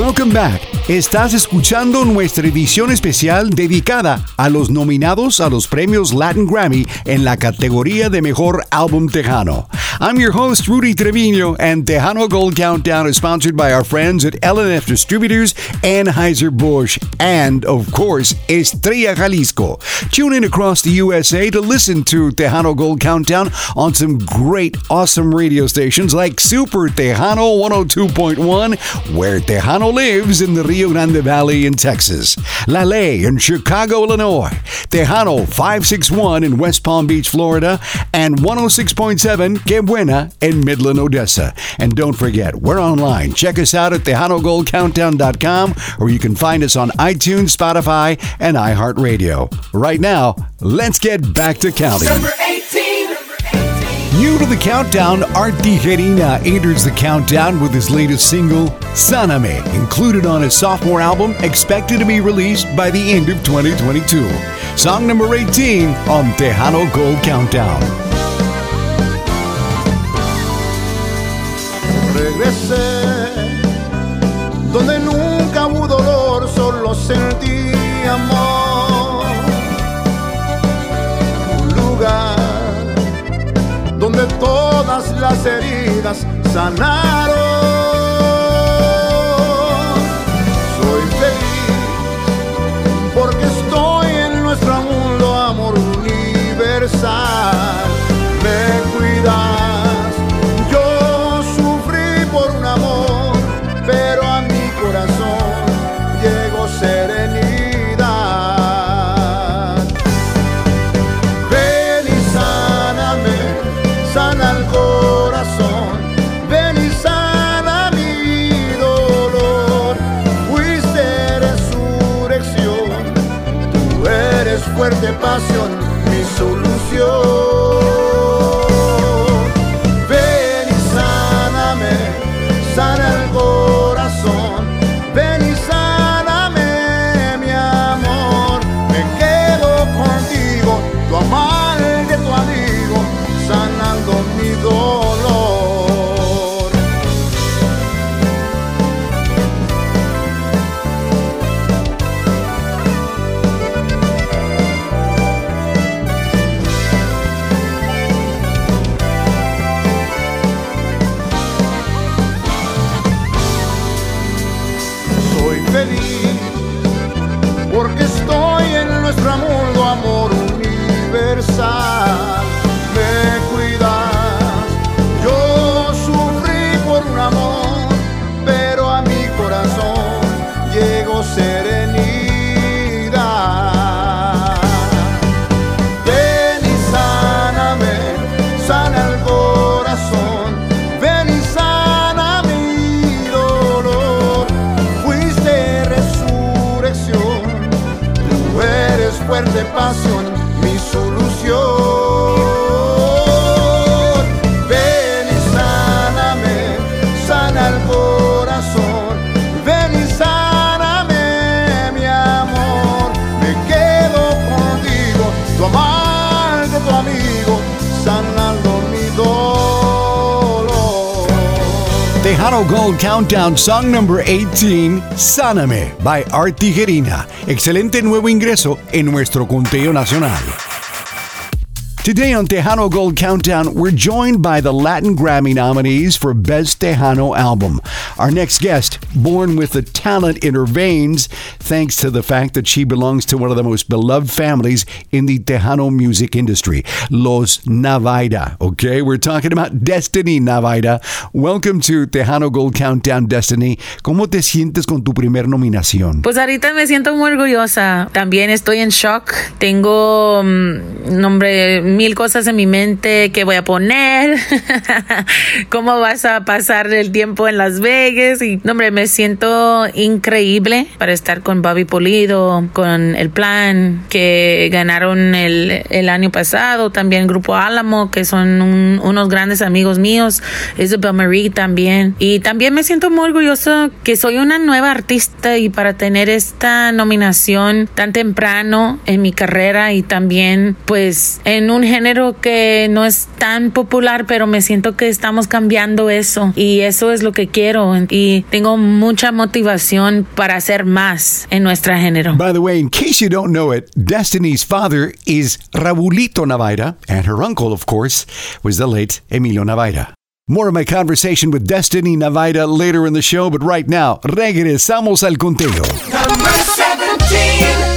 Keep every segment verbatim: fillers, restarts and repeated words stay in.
Welcome back. Estás escuchando nuestra edición especial dedicada a los nominados a los premios Latin Grammy en la categoría de Mejor Álbum Tejano. I'm your host, Rudy Trevino, and Tejano Gold Countdown is sponsored by our friends at L and F Distributors, Anheuser-Busch, and, of course, Estrella Jalisco. Tune in across the U S A to listen to Tejano Gold Countdown on some great, awesome radio stations like Super Tejano one oh two point one, where Tejano lives in the Rio Grande Valley in Texas, La Ley in Chicago, Illinois, Tejano five sixty-one in West Palm Beach, Florida, and one oh six point seven Que Buena in Midland, Odessa. And don't forget, we're online. Check us out at Tejano Gold Countdown dot com, or you can find us on iTunes, Spotify, and iHeartRadio. Right now, let's get back to counting. Number eighteen. New to the countdown, Art Tijerina enters the countdown with his latest single, Sáname, included on his sophomore album, expected to be released by the end of twenty twenty-two. Song number eighteen on Tejano Gold Countdown. Regresé donde nunca hubo dolor, solo sentí amor. Un lugar donde todas las heridas sanaron. Soy feliz porque estoy en nuestro mundo, amor universal. Me cuidas, yo sufrí por un amor, pero a mi corazón llegó serenidad. Sana el corazón, ven y sana mi dolor. Fuiste resurrección, tú eres fuerte pasión, mi solución. Ven y sáname, sana el corazón, ven y sáname mi amor. Me quedo contigo, tu amar de tu amigo, sanando mi dolor. Soy feliz porque estoy en nuestro mundo, amor universal. Me cuidas, yo sufrí por un amor, pero a mi corazón llegó serenidad. Ven y sáname, sana el corazón, ven y sana mi dolor. Fuiste resurrección, tú eres fuerte pasión, mi solución. Tejano Gold Countdown, song number eighteen, Sáname, by Art Tijerina. Excelente nuevo ingreso en nuestro conteo nacional. Today on Tejano Gold Countdown, we're joined by the Latin Grammy nominees for Best Tejano Album. Our next guest, born with the talent in her veins, thanks to the fact that she belongs to one of the most beloved families in the Tejano music industry, Los Navaida. Okay, we're talking about Destiny Navaida. Welcome to Tejano Gold Countdown, Destiny. ¿Cómo te sientes con tu primer nominación? Pues ahorita me siento muy orgullosa. También estoy en shock. Tengo um, nombre mil cosas en mi mente que voy a poner. ¿Cómo vas a pasar el tiempo en Las Vegas? Y, no, hombre, me siento increíble para estar con Bobby Pulido, con El Plan, que ganaron el, el año pasado. También Grupo Álamo, que son un, unos grandes amigos míos. Isabel Marie también. Y también me siento muy orgullosa que soy una nueva artista, y para tener esta nominación tan temprano en mi carrera, y también pues en un género que no es tan popular, pero me siento que estamos cambiando eso y eso es lo que quiero y tengo mucha motivación para hacer más en nuestro género. By the way, in case you don't know it, Destiny's father is Raulito Navaira, and her uncle, of course, was the late Emilio Navaira. More of my conversation with Destiny Navaira later in the show, but right now, regresamos al conteo. Number seventeen.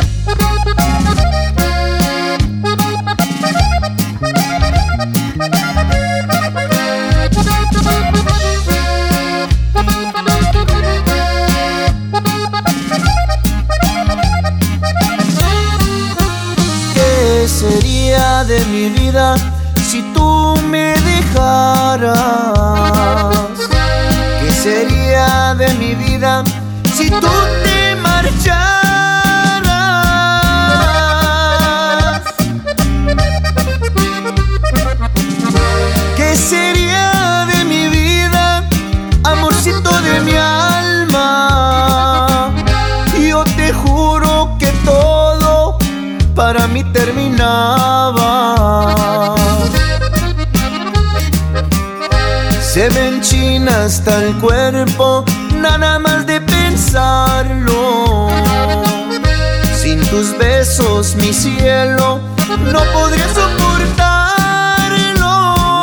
¿Qué sería de mi vida si tú me dejaras? ¿Qué sería de mi vida si tú te marcharas? ¿Qué sería de mi vida, amorcito de mi alma? Yo te juro que todo para mí terminaba. Se me enchina hasta el cuerpo, nada más de pensarlo. Sin tus besos, mi cielo, no podría soportarlo.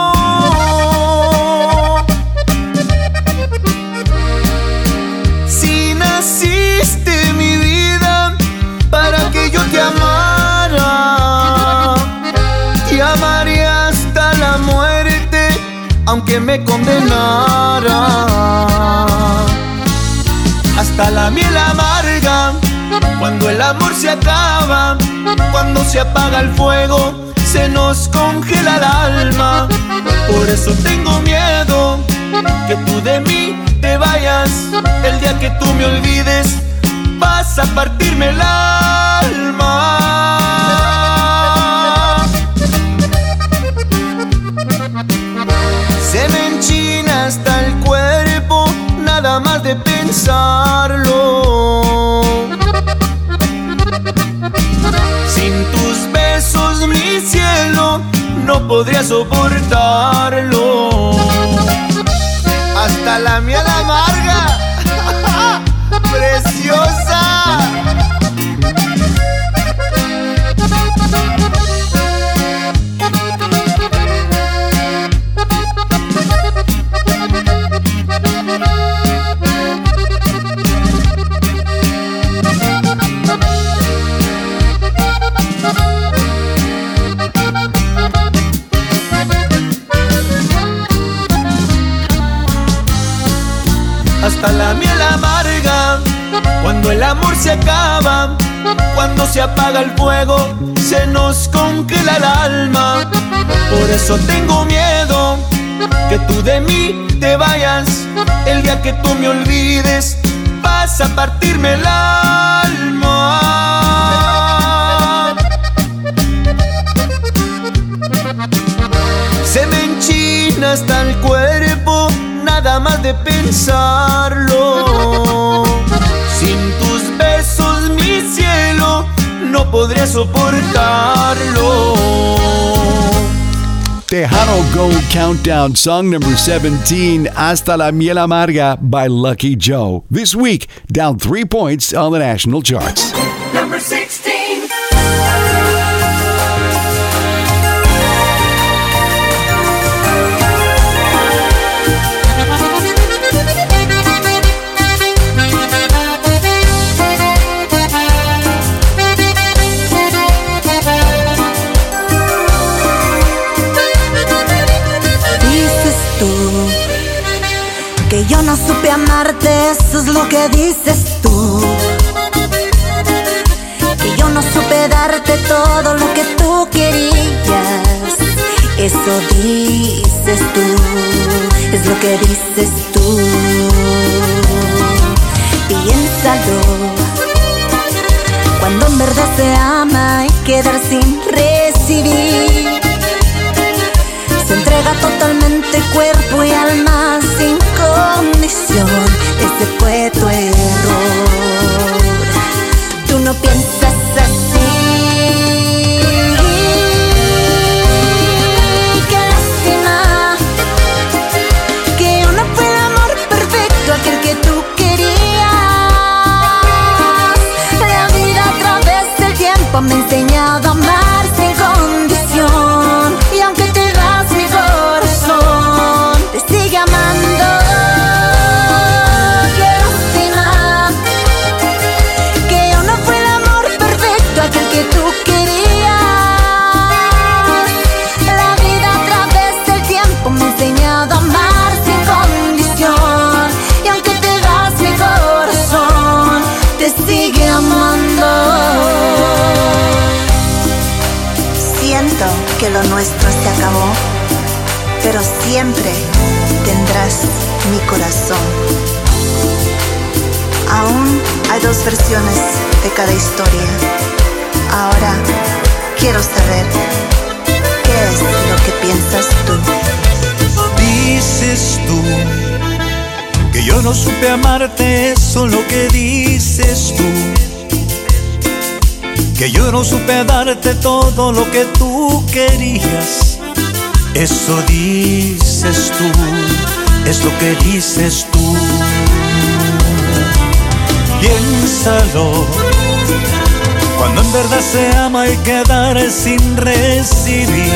Si naciste, mi vida, para que yo te amara, te amaría hasta la muerte, aunque me condenara. Hasta la miel amarga, cuando el amor se acaba, cuando se apaga el fuego, se nos congela el alma. Por eso tengo miedo que tú de mí te vayas. El día que tú me olvides, vas a partirme el alma. Se me enchina hasta el cuerpo, nada más de pensarlo. Sin tus besos, mi cielo, no podría soportarlo. Hasta la miel amarga, preciosa. Hasta la miel amarga, cuando el amor se acaba, cuando se apaga el fuego, se nos congela el alma. Por eso tengo miedo que tú de mí te vayas. El día que tú me olvides, vas a partirme el alma. Se me enchina hasta el cuerpo, nada más de pensarlo. Sin tus besos, mi cielo, no podría soportarlo. Tejano Gold Countdown Song number seventeen, Hasta la Miel Amarga by Lucky Joe. This week, down three points on the national charts. Number sixteen. Que yo no supe amarte, eso es lo que dices tú. Que yo no supe darte todo lo que tú querías, eso dices tú, es lo que dices tú. Piénsalo, cuando en verdad se ama hay que dar sin recibir. Se entrega totalmente cuerpo y alma sin condición. Ese fue tu error. Tú no piensas así. siempre tendrás mi corazón. Aún hay dos versiones de cada historia. Ahora quiero saber qué es lo que piensas tú. Dices tú que yo no supe amarte, eso es lo que dices tú. Que yo no supe darte todo lo que tú querías, eso dices tú, es lo que dices tú. Piénsalo, cuando en verdad se ama hay que dar sin recibir.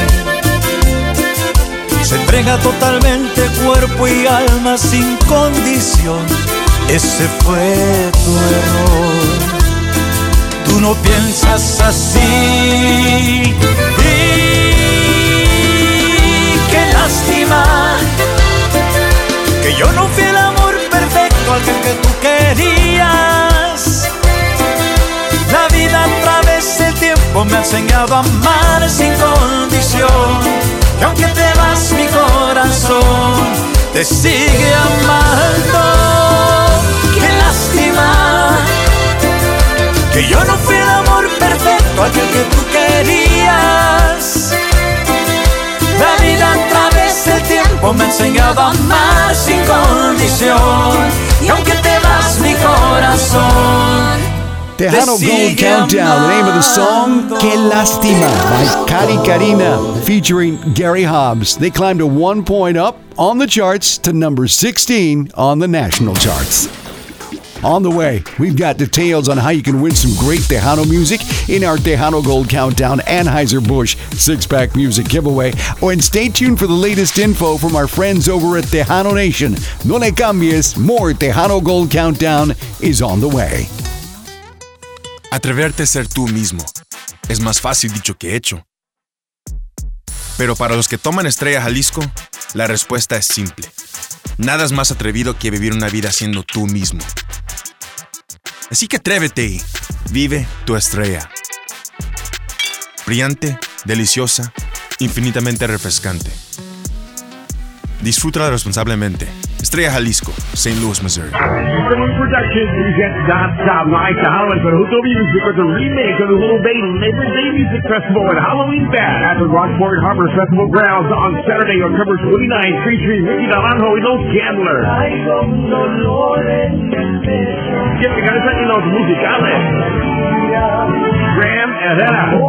Se entrega totalmente cuerpo y alma sin condición, ese fue tu error. Tú no piensas así. Y qué lástima que yo no fui el amor perfecto al que tú querías. La vida a través del tiempo me ha enseñado a amar sin condición. Y aunque te vas, mi corazón te sigue amando. Qué lástima que yo no fui el amor perfecto, aquel que tú querías. La vida a través del tiempo me ha enseñado a amar sin condición. Y aunque te vas, mi corazón Tejano Gold Countdown, the name of the song, Qué Lástima, by Cari Carina, featuring Gary Hobbs. They climbed a one point up on the charts to number sixteen on the national charts. On the way, we've got details on how you can win some great Tejano music in our Tejano Gold Countdown Anheuser-Busch six-pack music giveaway. Oh, and stay tuned for the latest info from our friends over at Tejano Nation. No le cambies, more Tejano Gold Countdown is on the way. Atreverte a ser tú mismo es más fácil dicho que hecho. Pero para los que toman Estrella Jalisco, la respuesta es simple. Nada es más atrevido que vivir una vida siendo tú mismo. Así que atrévete y vive tu estrella. Brillante, deliciosa, infinitamente refrescante. Disfrútala responsablemente. Estrella Jalisco, Saint Louis, Missouri. Quartermoon Productions presents non-stop Night to Halloween for Hoodoo Music with a remake of the Little Bay Labor Day Music Festival and Halloween Bash at the Rockport Harbor Festival grounds on Saturday, October twenty-ninth, featuring Ricky Naranjo y Los Gamblers. Siempre cabezas y los musicales. Graham Herrera.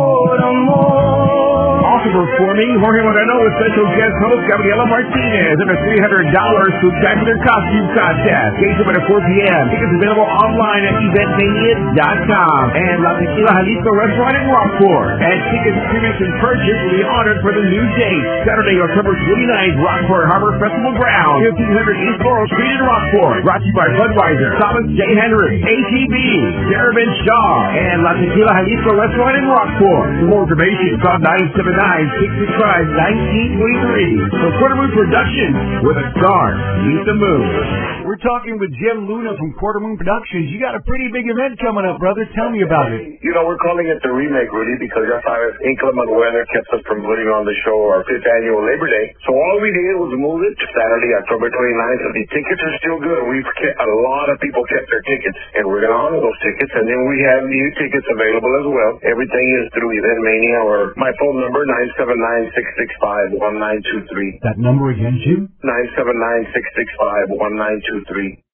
Also performing Jorge Moreno with special guest host Gabriela Martinez in a three hundred dollars spectacular costume contest. Gates open at four p.m. Tickets available online at event mania dot com. And La Tequila Jalisco Restaurant in Rockport. And tickets previously purchased will be honored for the new date. Saturday, October twenty-ninth, Rockport Harbor Festival Ground. fifteen hundred East Laurel Street in Rockport. Brought to you by Budweiser, Thomas J. Henry, A T B, Darabin Shaw, and La Tequila Jalisco Restaurant in Rockport. For more information, call nine seven nine, six six five, one nine two three. For Quartermoon Productions, with a star, meet the moon. We're talking with Jim Luna from Quartermoon Productions. You got a pretty big event coming up, brother. Tell me about it. You know, we're calling it the remake, Rudy, because our fire inclement weather kept us from putting on the show our fifth annual Labor Day. So all we did was move it to Saturday, October twenty-ninth. And the tickets are still good. We've kept, a lot of people kept their tickets, and we're going to honor those tickets. And then we have new tickets available as well. Everything is through Event Mania or my phone number, nine seven nine, six six five, one nine two three. That number again, Jim? nine seven nine, six six five, one nine two three.